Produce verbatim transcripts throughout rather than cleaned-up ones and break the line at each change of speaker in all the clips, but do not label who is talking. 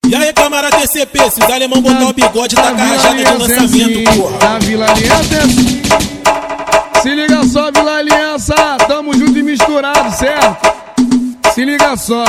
E aí, camarada T C P, se os alemão botar o bigode, tá com a rajada de lançamento, porra.
Na Vila Aliança é assim. Se liga só, Vila Aliança, tamo junto e misturado, certo? Se liga só.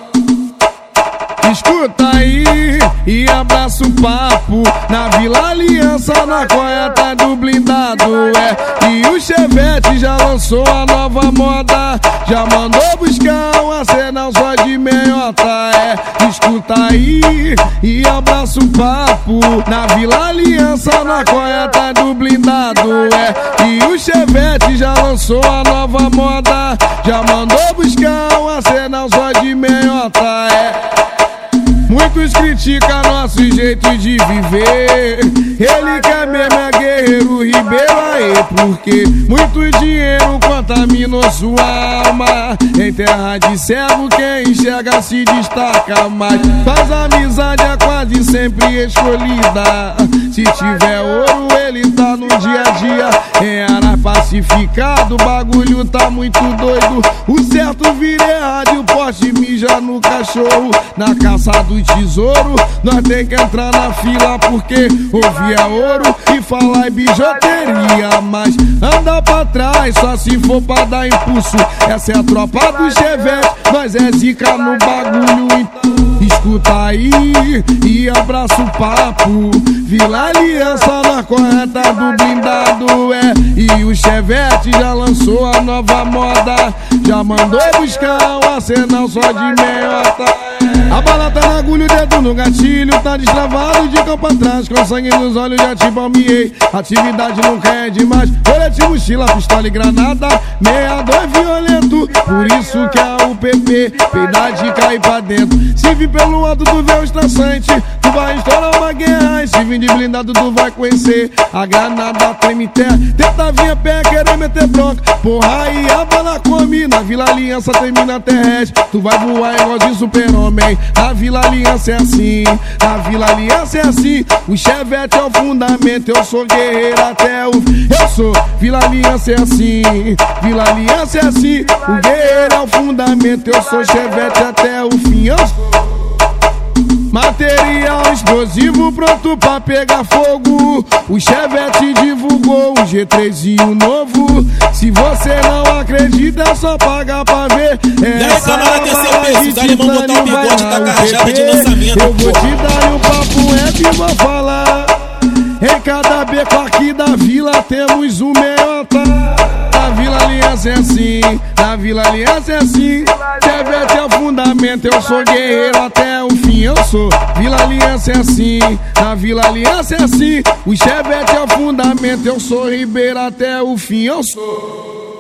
Escuta aí e abraça o papo. Na Vila Aliança, na colheita do blindado, é. E o Chevette já lançou a nova moda, já mandou buscar um arsenal só de meiota, é. Escuta aí e abraça o papo. Na Vila Aliança, na colheita do blindado, é. E o Chevette já lançou a nova moda, já mandou buscar um arsenal só de meiota, é. Muitos criticam nosso jeito de viver. Ele quer mesmo é guerreiro Ribeiro aí, porque muito dinheiro contaminou sua alma. Em terra de cego quem enxerga se destaca mais. Faz amizade é quase sempre escolhida. Se tiver ouro ele tá no dia a dia. Em área pacificado o bagulho tá muito doido. O certo vira errado e o poste mija no cachorro. Na caça do tesouro nós tem que entrar na fila, porque ouvir é ouro e falar é bijuteria. Mas anda pra trás só se for pra dar impulso. Essa é a tropa do Chevette, nós é zica no bagulho. Escuta aí e abraça o papo. Vila Aliança na colheita do blindado, é. E o Chevette já lançou a nova moda, já mandou buscar um arsenal só de meiota, é. A bala tá na agulha, o dedo no gatilho, tá destravado de campo atrás, com sangue nos olhos já te palmiei. Atividade nunca é demais, colete, mochila, pistola e granada, meia dois violento, por isso que é o P P, peidar de cair pra dentro. Se vir pelo alto tu vê o estraçante, tu vai estourar uma guerra. E se vir de blindado tu vai conhecer a granada treme terra. Tenta vir a pé, querer meter bronca, porra aí a bala come. Na Vila Aliança termina terrestre, tu vai voar igual de super-homem. Na Vila Aliança é assim, na Vila Aliança é assim. O Chevette é o fundamento, eu sou guerreiro até o... Eu sou, Vila Aliança é assim, Vila Aliança é assim. O guerreiro é o fundamento, eu sou Chevette até o fim. Eu sou material explosivo pronto pra pegar fogo. O Chevette divulgou um G três novo. Se você não acredita é só pagar pra ver.
Essa nova de titânio vai dar o lançamento.
Eu vou te dar um papo rap e vou falar. Em cada beco aqui da vila temos um meiota. Na Vila Aliança é assim, na Vila Aliança é assim. Chevette é o fundamento, eu sou guerreiro até o fim. Eu sou, Vila Aliança é assim, na Vila Aliança é assim. O Chevette é o fundamento, eu sou Ribeiro até o fim. Eu sou.